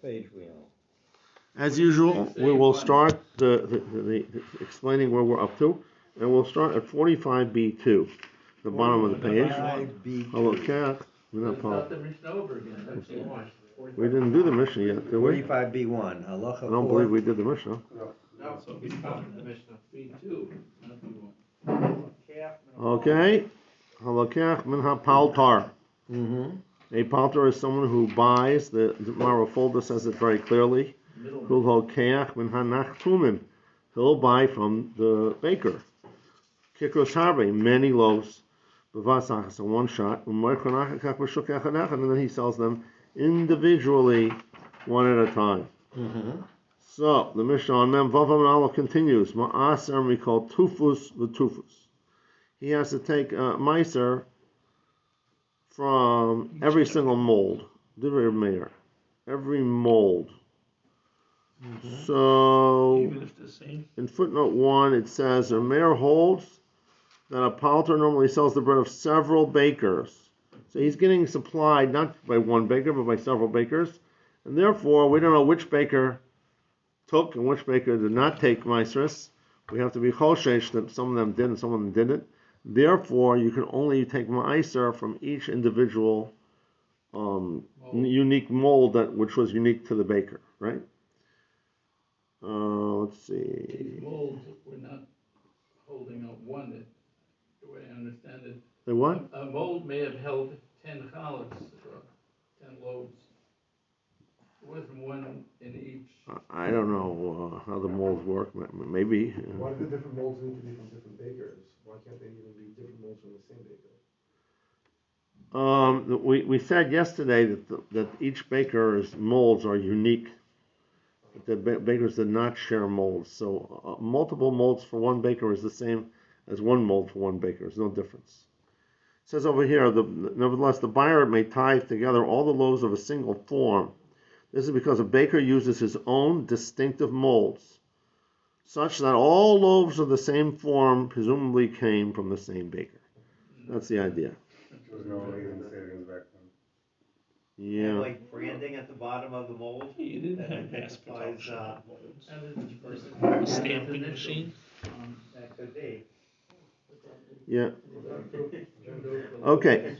page we on? As usual, we will start the explaining where we're up to, and we'll start at 45b2, the bottom of the page. 45b2. We didn't do the Mishnah yet, did we? 45b1. Halacha 4. I don't believe we did the Mishnah. No, so we started the Mishnah, B2, not B1. Okay. Halakach min ha-paltar. Mm-hmm. A paltar is someone who buys, the Mara Folda says it very clearly. He'll buy from the baker. Kikros harbe, many loaves, in one shot, and then he sells them individually, one at a time. Mm-hmm. So the Mishnah on Mem Vavam and Allah continues. Ma'aser we call tufus l'tufus. He has to take a meiser from every single mold. Divrei Meir. Every mold. Mm-hmm. So, Even if the same. in footnote 1, it says, a mayor holds that a paltar normally sells the bread of several bakers. So he's getting supplied not by one baker, but by several bakers. And therefore, we don't know which baker took and which baker did not take maasros. We have to be choshesh that some of them did and some of them didn't. Therefore, you can only take maaser from each individual unique mold which was unique to the baker, right? Let's see. These molds, we're not holding up one, the way I understand it. The what? A mold may have held 10 challahs, 10 loaves. There wasn't one in each. I don't know how the molds work. Maybe. Why do the different molds need to be from different bakers? Why can't they even be different molds from the same baker? We said yesterday that each baker's molds are unique. The bakers did not share molds, so multiple molds for one baker is the same as one mold for one baker. There's no difference. It says over here, nevertheless, the buyer may tie together all the loaves of a single form. This is because a baker uses his own distinctive molds, such that all loaves of the same form presumably came from the same baker. That's the idea. There was no latent savings back then. Yeah. And like branding at the bottom of the mold. You didn't that have mass identifies, production of molds. And it's each person. A stamping machine. That could be. Yeah. Okay.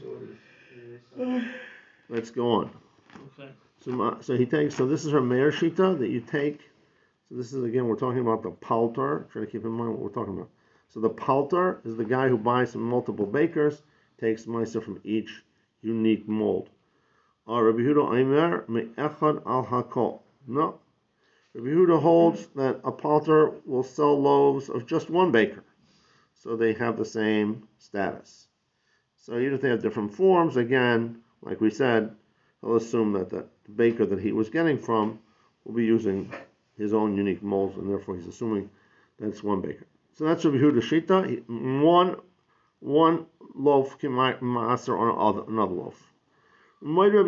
Let's go on. Okay. So he takes. So this is her Meir Shita that you take. So this is again we're talking about the paltar. Try to keep in mind what we're talking about. So the paltar is the guy who buys from multiple bakers, takes meiser from each unique mold. Rabbi Yehuda Aimer me'echad al hakol. No. Rabbi Yehuda holds that a paltar will sell loaves of just one baker, so they have the same status. So even if they have different forms, again, like we said, he'll assume that the baker that he was getting from will be using his own unique molds, and therefore he's assuming that it's one baker. So that's Rabbi Yehuda Shita. One loaf can maaser on another loaf. So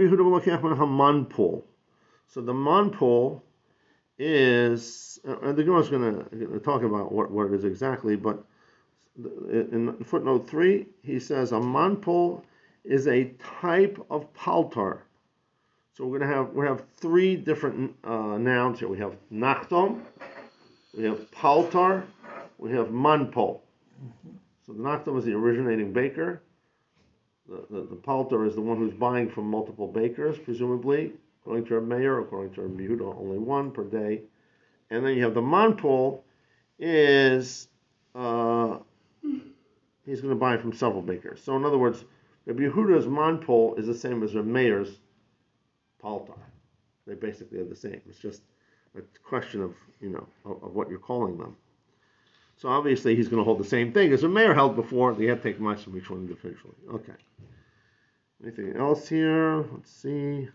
the manpul is, and the Gemara is going to talk about what it is exactly, but in footnote 3, he says a manpul is a type of paltar. So we have three different nouns here. We have nachtom, we have paltar, we have manpul. So the nachtom is the originating baker. The paltar is the one who's buying from multiple bakers, presumably, according to a mayor, according to a Yehuda, only one per day. And then you have the manpul, is he's going to buy from several bakers. So in other words, Rabbi Yehuda's manpul is the same as a mayor's paltar. They basically are the same. It's just a question of of what you're calling them. So obviously he's going to hold the same thing as the mayor held before. They had to take much from each one individually. Okay. Anything else here? Let's see.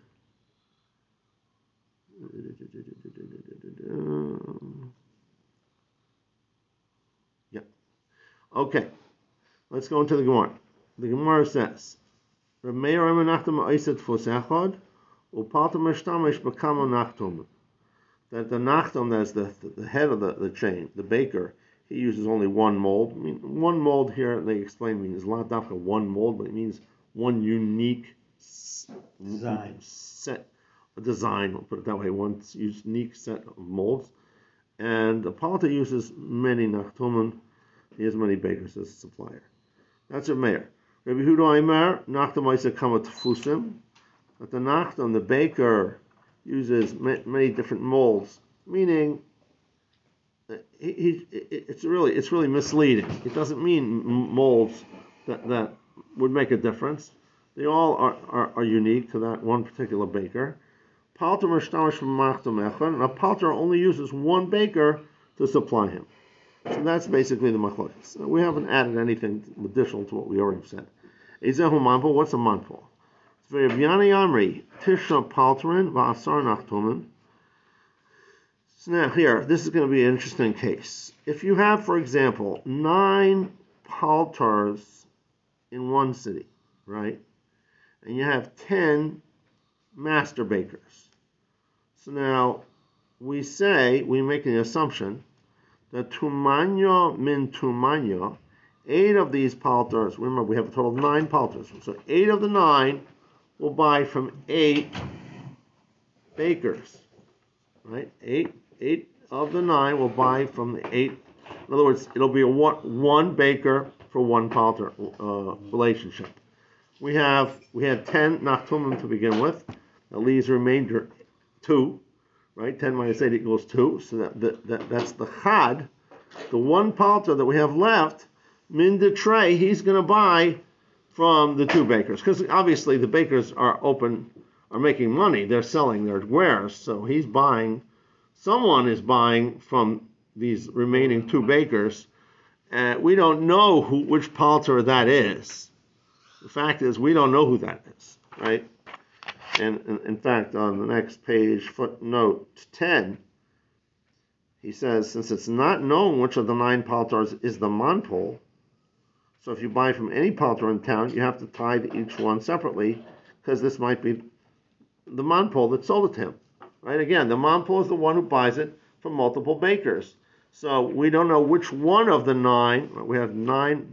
Yeah. Okay. Let's go into the Gemara. The Gemara says, that the nachtom, that's the head of the chain, the baker, he uses only one mold. I mean, one mold here, they explain, means not dafka one mold, but it means one unique Design. set, design, we'll put it that way, one unique set of molds. And the palter uses many nachtumen. He has many bakers as a supplier. That's a mayor. Rabbi Yehuda Aimer, nachtum isa kama tefusim. But the nachtum, the baker, uses many different molds, meaning it's really misleading. It doesn't mean molds that would make a difference. They all are unique to that one particular baker. Palter mishtamash b'machtum echad, and a palter only uses one baker to supply him. So that's basically the machlokes. We haven't added anything additional to what we already said. Ezehu manpul, what's a manpul? It's very B'yani Amri, Tisha palterin v'asar nachtumen. So now here, this is going to be an interesting case. If you have, for example, 9 palters in one city, right? And you have 10 master bakers. So now we make an assumption that tumanya min tumanya, 8 of these palters, remember we have a total of 9 palters, so 8 of the 9 will buy from 8 bakers, right? 8 of the 9 will buy from the 8. In other words, it'll be a one baker for one palter relationship. We had 10 nachtumim to begin with. That leaves the remainder 2, right? 10 minus 8 equals 2. So that's the chad. The one palter that we have left, min de tray, he's going to buy from the 2 bakers. Because obviously the bakers are making money. They're selling their wares. So someone is buying from these remaining 2 bakers. We don't know which palter that is. The fact is, we don't know who that is, right? And in fact, on the next page, footnote 10, he says, since it's not known which of the 9 palters is the manpul, so if you buy from any palter in town, you have to tithe each one separately, because this might be the manpul that sold it to him, right? Again, the manpul is the one who buys it from multiple bakers. So we don't know which one of the 9. We have 9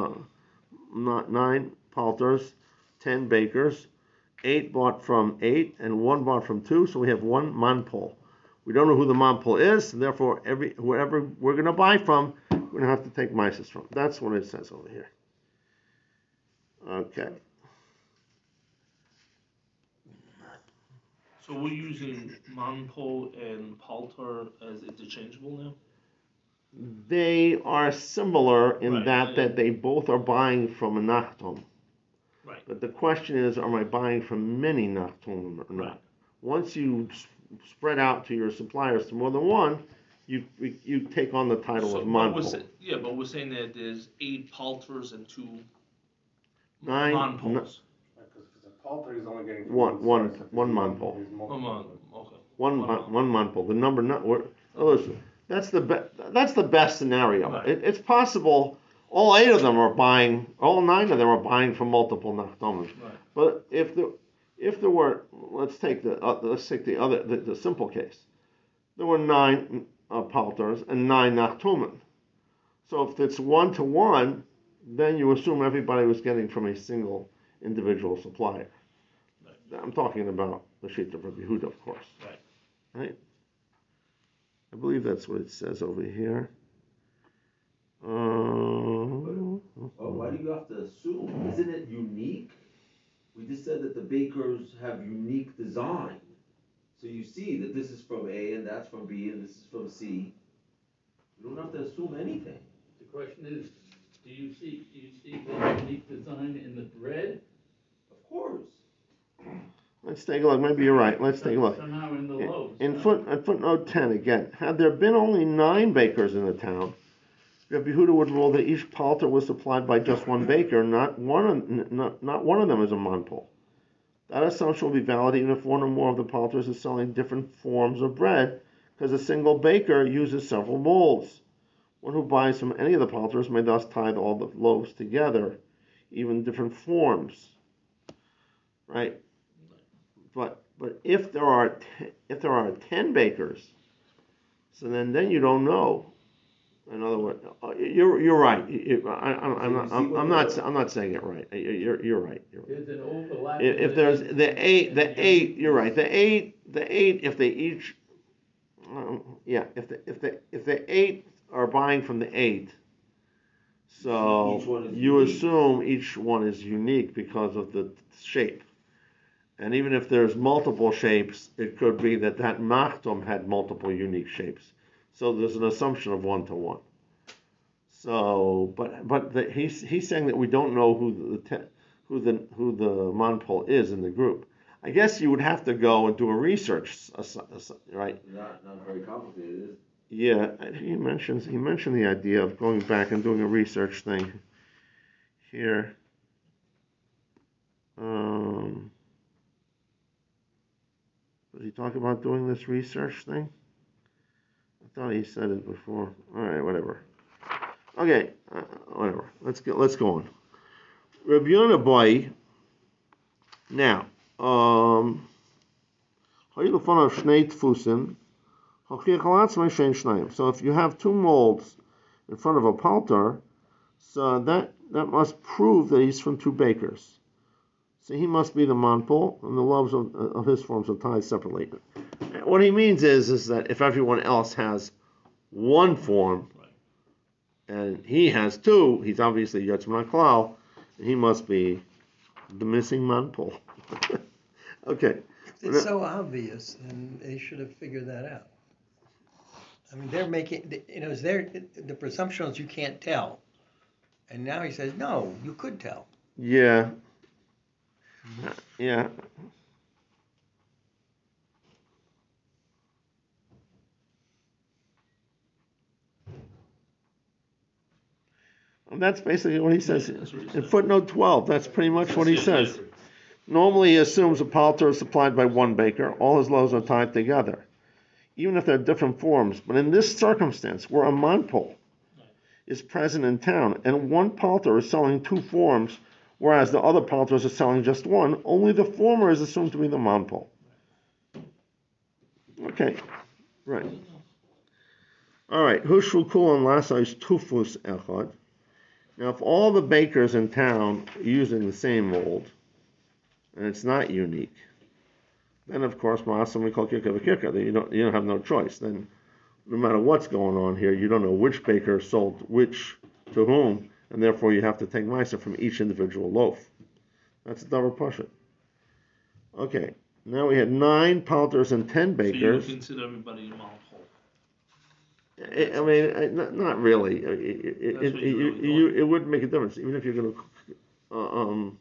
palters, 10 bakers. 8 bought from 8 and 1 bought from 2, so we have 1 manpul. We don't know who the manpul is, and therefore whoever we're going to buy from, we're going to have to take mises from. That's what it says over here. Okay. So we're using manpul and palter as interchangeable now? They are similar in Right, that they both are buying from a nachtum. Right. But the question is, am I buying from many nachtum or not? Right. Once you spread out to your suppliers to more than one, you take on the title of manpul. But we're saying that there's 8 palters and 2 Nine- manpuls. Because if it's a palter, he's only getting One source. If it's manpul. he's Oh, multiple. man, okay. One One manpul. The number not. Listen, that's the best scenario. Right. It's possible all 8 of them are buying, all 9 of them are buying from multiple nachtumim. Right. But if there were, let's take the simple case. There were 9 palters and 9 nachtumim. So if it's 1-to-1, then you assume everybody was getting from a single individual supplier. Right. I'm talking about the sheet of Rabbi Yehuda, of course. Right? I believe that's what it says over here. Well, why do you have to assume? Isn't it unique? We just said that the bakers have unique design. So you see that this is from A and that's from B and this is from C. You don't have to assume anything. The question is, do you see the unique design in the bread? Of course. Let's take a look. Maybe you're right. Let's take a look. Somehow in the loaves. At footnote 10 again. Had there been only 9 bakers in the town, Rabbi Yehuda would rule that each palter was supplied by just one baker, not one of them is a manpul. That assumption will be valid even if one or more of the palters is selling different forms of bread, because a single baker uses several molds. One who buys from any of the palters may thus tithe all the loaves together, even different forms. Right? But if there are 10 bakers, so then you don't know In other words, you're right. I'm not saying it right. You're right. There's an overlap. If there's the eight, you're right. The eight, if they each, if the eight are buying from the eight, so Each one is you unique. assume each one is unique because of the shape. And even if there's multiple shapes, it could be that machtom had multiple unique shapes. So there's an assumption of 1-to-1. So, but he's saying that we don't know who the monpole is in the group. I guess you would have to go and do a research, right? Not very complicated, is it? Yeah, he mentioned the idea of going back and doing a research thing here. Did he talk about doing this research thing? I thought he said it before. All right, whatever. Okay, whatever. Let's go on. Rabbi Yonah Bai. Now, so if you have two molds in front of a paltar, so that must prove that he's from two bakers. So he must be the monpole, and the loaves of his forms are tied separately. What he means is that if everyone else has one form, and he has two, he's obviously Yotzman Klal, and he must be the missing monpole. Okay. It's so obvious, and they should have figured that out. I mean, they're making, the presumption is you can't tell. And now he says, no, you could tell. Yeah. Yeah. And that's basically what he says in footnote 12. That's pretty much what he says. Normally, he assumes a paltar is supplied by one baker. All his loaves are tied together, even if they're different forms. But in this circumstance, where a monpole is present in town and one paltar is selling two forms, whereas the other paltars are selling just one, only the former is assumed to be the monpole. Okay, right. All right. Hushru kulan lasais tufus echad. Now, if all the bakers in town are using the same mold, and it's not unique, then of course ma'asam we call kirka v'kirka. Then you don't have no choice. Then no matter what's going on here, you don't know which baker sold which to whom, and therefore you have to take ma'aseh from each individual loaf. That's a double pashut. Okay, now we had 9 palters and 10 bakers. So you consider everybody a monpole. I mean, not really. It wouldn't make a difference, even if you're going to.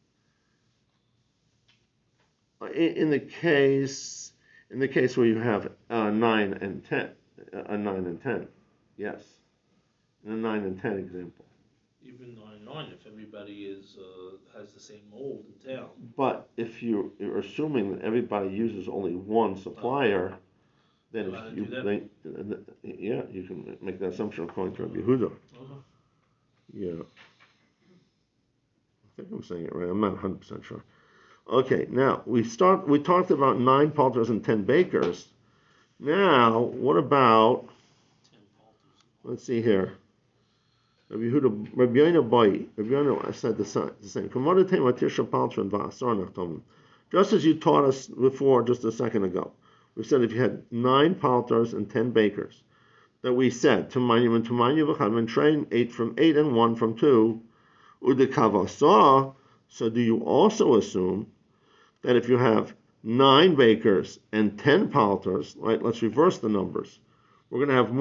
In the case where you have 9 and 10, 9 and 10, yes, in a 9 and 10 example. Even 9, if everybody has the same mold in town. But if you're assuming that everybody uses only one supplier, then you can make that assumption according to Rabbi Yehuda. Yeah, I think I'm saying it right. I'm not 100% sure. Okay, now we talked about 9 palters and 10 bakers. Now, what about? Let's see here. Rabbi Yonah Bai. Rabbi Yonah said the same. Just as you taught us before, just a second ago. We said if you had 9 palters and 10 bakers, that we said Tumanyum and Tumanyum v'chad train 8 from 8 and 1 from 2. Udekavasah. So do you also assume that if you have 9 bakers and 10 palters, right? Let's reverse the numbers. We're going to have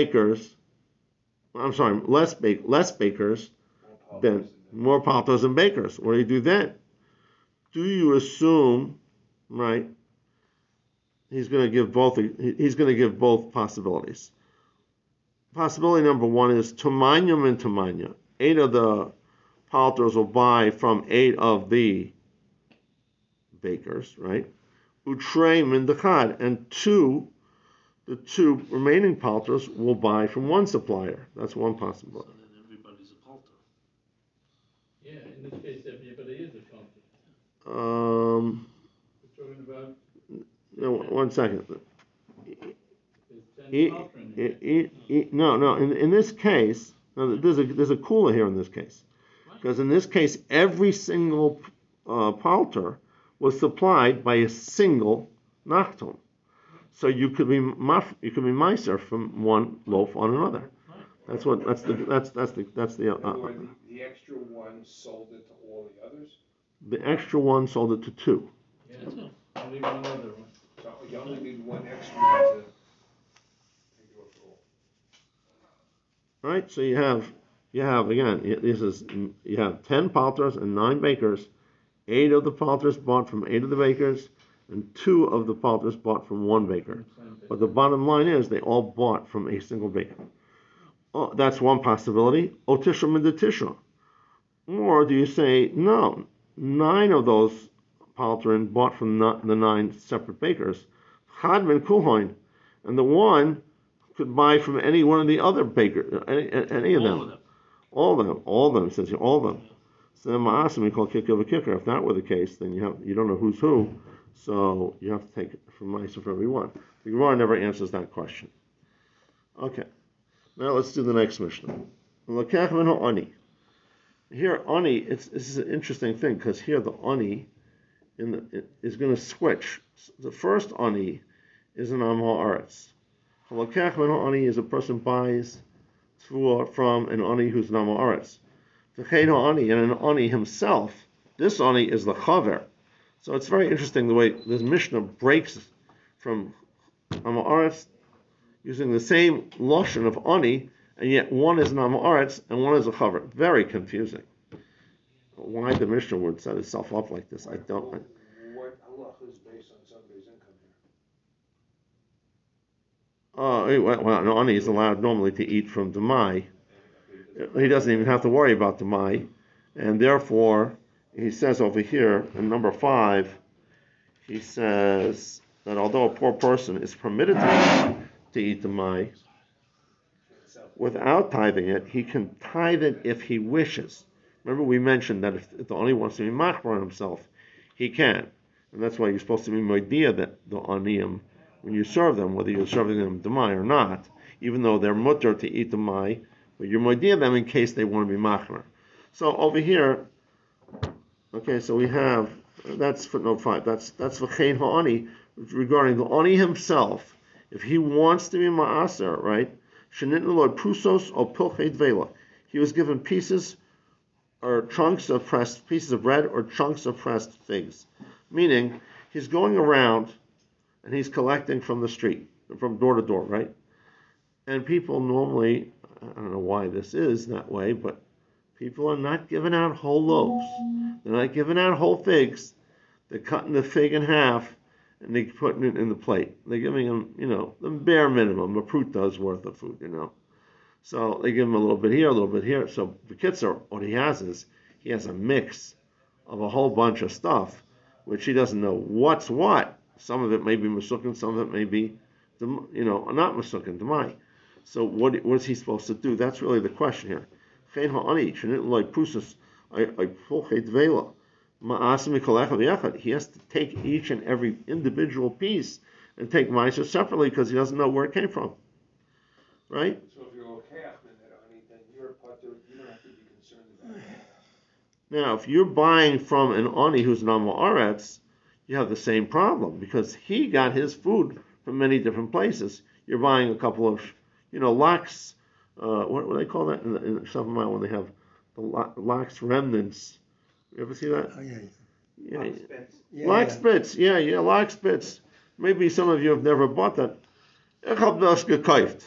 less bakers than more palters than bakers. What do you do then? Do you assume, right? He's going to give both possibilities. Possibility number 1 is Tumanyum and Tumanya. 8 of the palters will buy from 8 of the bakers, right? Utrei min dechad, and the 2 remaining palters will buy from one supplier. That's one possibility. So then everybody's a paltar. Yeah, in this case, everybody is a paltar. We're talking about. No, one second. There's 10 paltar in No. In this case, no, there's a cooler here in this case, because in this case, every single palter was supplied by a single nachton. So you could be meiser from one loaf on another. That's the the extra one sold it to all the others? the extra one sold it to two. Yeah, only one other one. So you only need one extra to do it for all. Right? So you have again, you have 10 palters and 9 bakers. 8 of the palters bought from 8 of the bakers, and 2 of the palters bought from 1 baker. But the bottom line is they all bought from a single baker. Oh, that's one possibility. Otisha midatisha. Or do you say, no, 9 of those palterin bought from the 9 separate bakers. Chad ben kuhoin, and the one could buy from any one of the other bakers, any of them. All of them, says all of them. So then ma'asim we call kicker of a kicker. If that were the case, then you don't know who's who, so you have to take it from ma'asim for every one. The Gemara never answers that question. Okay, now let's do the next Mishnah. L'kach minhu ani. Here ani, this is an interesting thing because here the ani is going to switch. The first ani is an am ha'aretz. L'kach minhu ani is a person buys from an ani who's an am ha'aretz. V'chein ha'ani, and an ani himself, this ani is the chaver. So it's very interesting the way this Mishnah breaks from am ha'aretz using the same lashon of ani, and yet one is an am ha'aretz and one is a chaver. Very confusing. Why the Mishnah would set itself up like this, I don't know. What halacha is based on somebody's income here? Well, no, ani is allowed normally to eat from demai. He doesn't even have to worry about demai, and therefore he says over here in number 5, he says that although a poor person is permitted to eat demai without tithing it, he can tithe it if he wishes. Remember we mentioned that if the ani wants to be machmor on himself, he can, and that's why you're supposed to be moidia that the aniyim when you serve them, whether you're serving them demai or not, even though they're mutter to eat demai, but you're moidia them in case they want to be machmer. So over here, okay, so we have, that's footnote 5, that's v'chein ha'ani, regarding the ani himself, if he wants to be ma'aser, right, shenitnu lo prusos or pilchei dvela, he was given pieces or chunks of pressed, pieces of bread or chunks of pressed figs. Meaning, he's going around and he's collecting from the street, from door to door, right? And people normally, I don't know why this is that way, but people are not giving out whole loaves. They're not giving out whole figs. They're cutting the fig in half and they're putting it in the plate. They're giving them, the bare minimum, a pruta's worth of food, So they give him a little bit here, a little bit here. So the Kitzer, what he has is, he has a mix of a whole bunch of stuff, which he doesn't know what's what. Some of it may be Masukin, some of it may be, not Masukin, Demai. So what is he supposed to do? That's really the question here. He has to take each and every individual piece and take meiser separately because he doesn't know where it came from. Right? So if you're okay with that, then you're a part you don't have to be concerned about it. Now, if you're buying from an ani who's an am ha'aretz, you have the same problem because he got his food from many different places. You're buying a couple of, lax, what do they call that in Shavamai when they have the lax remnants? You ever see that? Oh, yeah. Yeah. Lax bits. Yeah, lax bits. Maybe some of you have never bought that. Ich hab das gekauft.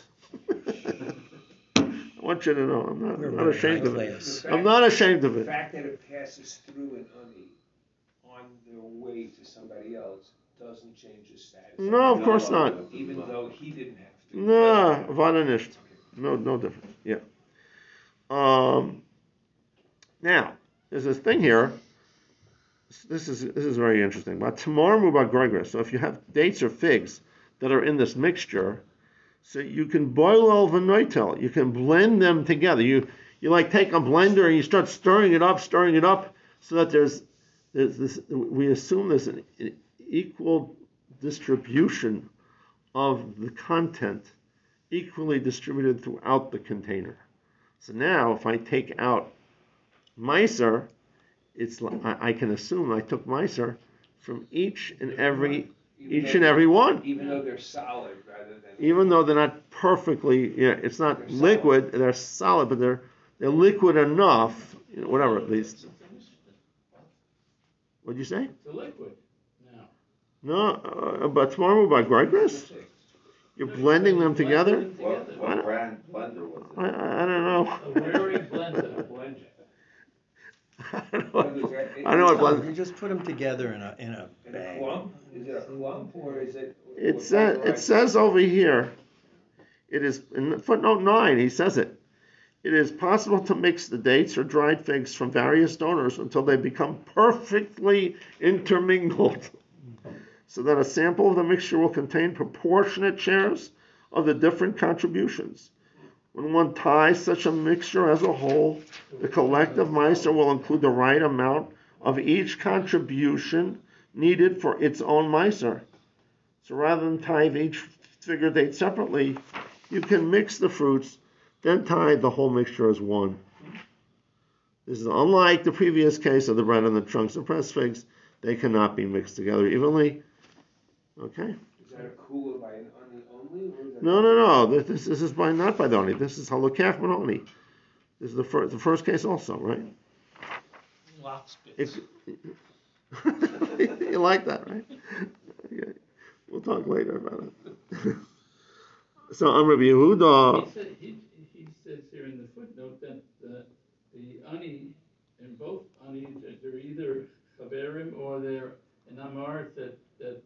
I want you to know, I'm not ashamed of it. I'm not ashamed of The it. fact that it passes through an ani on their way to somebody else doesn't change his status. No, of course not. Even though he didn't have to. No, vada nicht. No difference. Yeah. Now, there's this thing here. This is very interesting. But tomorrow mubah gregor. So if you have dates or figs that are in this mixture, so you can boil all v'noitel. You can blend them together. You like take a blender and you start stirring it up, so that there's this. We assume there's an equal distribution of the content equally distributed throughout the container. So now, if I take out Meiser, I can assume I took Meiser from each and every one. Even though they're solid rather than. Even though they're not perfectly, it's not They're liquid, they're solid, but they're liquid enough, whatever at least. What'd you say? It's a liquid now. No, but tomorrow by Gregris? You're blending them together? What brand blender was it? I don't know. A Wary blender. I don't know what blend. You just put them together in a In a bag. clump? Is it a clump or is it? It says over here, it is, in footnote 9, he says it. It is possible to mix the dates or dried figs from various donors until they become perfectly intermingled, so that a sample of the mixture will contain proportionate shares of the different contributions. When one ties such a mixture as a whole, the collective Meiser will include the right amount of each contribution needed for its own Meiser. So rather than tie each figure date separately, you can mix the fruits, then tie the whole mixture as one. This is unlike the previous case of the bread and the chunks of pressed figs. They cannot be mixed together evenly. Okay? Is that a kula by an ani only? Or is that No. This is not by the oni. This is halakach benoni. This is the first case also, right? Lots bits. You like that, right? Okay. We'll talk later about it. So on Rabbi Yehuda, He says here in the footnote that the ani, in both anis, they're either chaverim or they're an amar that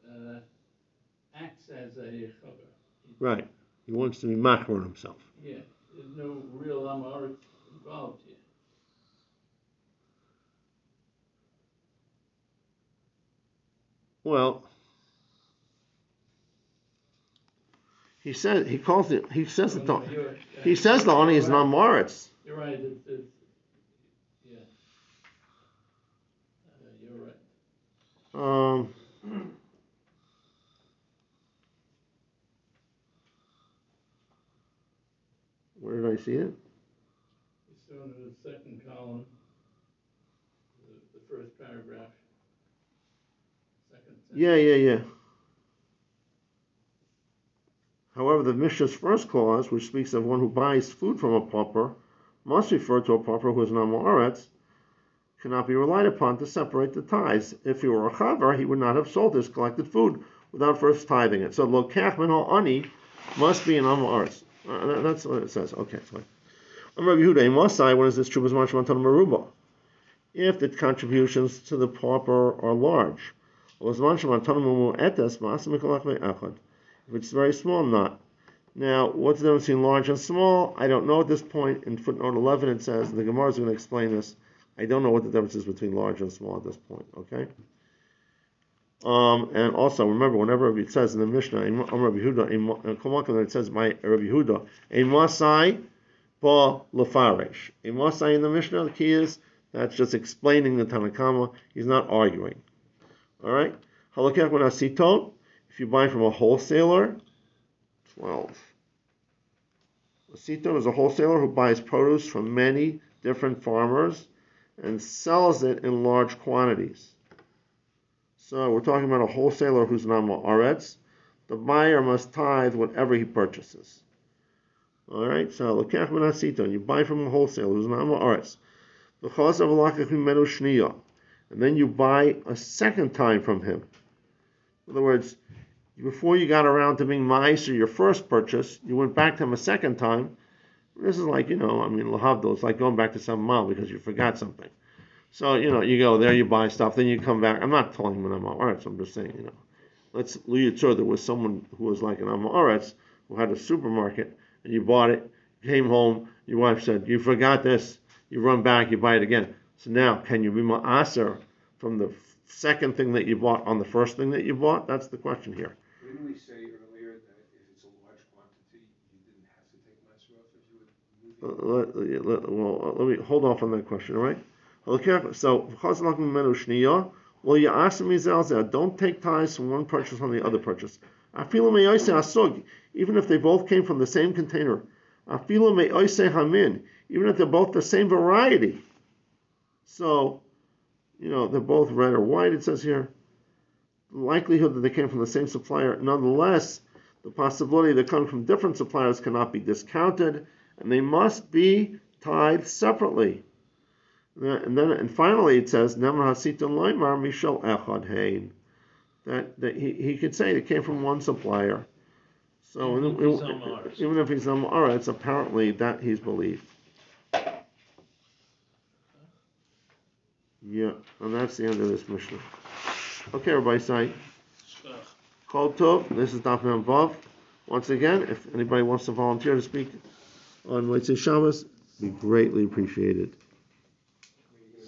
acts as a chaver. right? He wants to be machmer on himself. Yeah, there's no real amar involved here. Well, he says the ani is an amaretz. You're right. Yeah. You're right. Where did I see it? It's shown in the second column, the first paragraph. Second sentence. Yeah. However, the Mishnah's first clause, which speaks of one who buys food from a pauper, must refer to a pauper who is an amaretz, cannot be relied upon to separate the tithes. If he were a chaver, he would not have sold his collected food without first tithing it. So lokach min ani must be an amaretz. That's what it says. Okay, fine. Rabbi Yehuda, Masai, when is this true? If the contributions to the pauper are large. If it's very small, not. Now, what's the difference between large and small? I don't know at this point. In footnote 11 it says, and the Gemara is going to explain this, I don't know what the difference is between large and small at this point, okay? And also, remember, whenever it says in the Mishnah, Rabbi Yehuda, it says by Rabbi Yehuda, a Masai ba lefaresh. A Masai in the Mishnah, the key is, that's just explaining the Tanakama. He's not arguing. All right? Halakech benasiton. If you buy from a wholesaler, 12. A siton is a wholesaler who buys produce from many different farmers and sells it in large quantities. So we're talking about a wholesaler who's not ma'aretz. The buyer must tithe whatever he purchases. All right, so lekech benasiton. You buy from a wholesaler who's not ma'aretz. Because of lakach mimenu shniya, and then you buy a second time from him. In other words, before you got around to being ma'aser your first purchase, you went back to him a second time. This is like, lahavdil, it's like going back to some mile because you forgot something. So, you go there, you buy stuff, then you come back. I'm not telling him an Amaretz, I'm just saying, Let's sure there was someone who was like an Amaretz who had a supermarket, and you bought it, came home, your wife said, you forgot this, you run back, you buy it again. So now, can you be ma'aser from the second thing that you bought on the first thing that you bought? That's the question here. Didn't we say earlier that if it's a large quantity, you didn't have to take Meiser off if you would move it? Let me hold off on that question, all right? So, well, you ask me, don't take ties from one purchase on the other purchase. Afilu me'oise asug, even if they both came from the same container. Afilu me'oise hamin, even if they're both the same variety. So, they're both red or white, it says here. The likelihood that they came from the same supplier, nonetheless, the possibility they're coming from different suppliers cannot be discounted, and they must be tithed separately. And finally it says, Nemar hasiton loymar mishal echad hein. That he could say it came from one supplier. So even if he's it's apparently that he's believed. Yeah, and that's the end of this Mishnah. Okay, everybody say, Kol Tov, this is Daf Mem Vav. Once again, if anybody wants to volunteer to speak on Motzei Shabbos, be greatly appreciated.